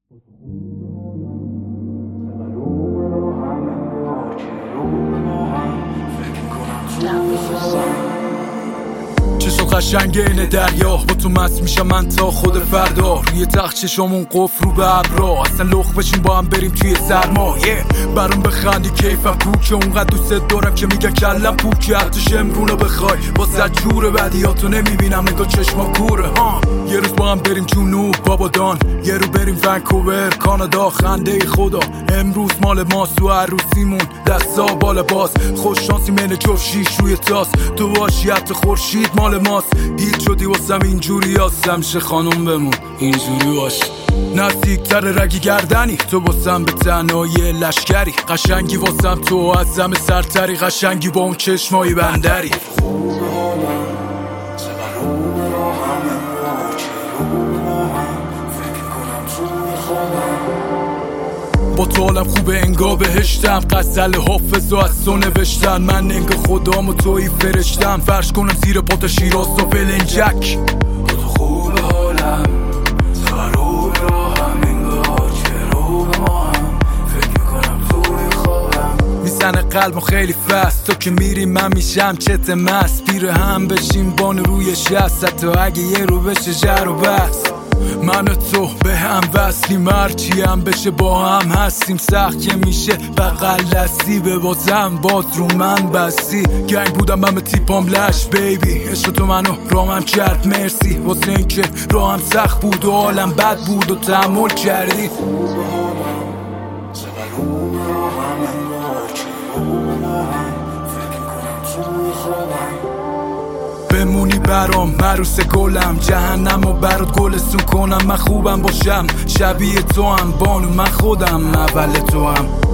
چشم قشنگ اینه دریا با تو مست میشم من تا خود فردا. روی تخت چشمون قفل رو به ابرا، اصلا لخ بشین با هم بریم توی سرما. برام بخندی کیفم کوکه، اونقدر دوست دارم که میگه کلم پوکه. حتی شمرونو بخوای واسه جور بدیاتو نمیبینم نگاه چشما کوره. یه روز با هم بریم جنوب بابادان، یه رو بریم ونکوور کانادا. خنده خدا امروز مال ماست و عروسیمون دستا بالا باز. خوش شانسی من جفت شیش روی تاس، تو باشی حتی خورشید مال ماست. هیچ شدی واسم اینجوری هستم شه خانم بمون اینجوری باش. نزدیکتر رگی گردنی تو واسم به تنهایی لشکری. قشنگی واسم تو از همه سرتری، قشنگی با اون چشمای بندری. با تو حالم خوبه انگا بهشتم، غزل حافظ و از تو نوشتن. من انگا خدام و توی فرشتم، فرش کنم زیر پات شیراز و فلنجک. با تو خوبه حالم سرو به راهم، انگار که رو به ما هم فکر میکنم توی خوابم. میزنه قلبم خیلی فست، تو که میری من میشم چت مست. پیره هم بشیم بان روی شست، حتی اگه یه رو بشه جر و بس. من و تو به هم وصلیم، هرچی هم بشه با هم هستیم. سخت که میشه بغل دستی، به بازم باز رو من بستی. گنگ بودم من به تیپام لش بیبی، عشق تو منو رامم کرد مرسی. واسه این که راهم سخت بود و حالم بد بود و تحمل کردی. بمونی برام عروس گلم، جهنم و برات گلستون کنم. من خوبم باشم شبیه تو هم بانو، من خودم اول تو هم.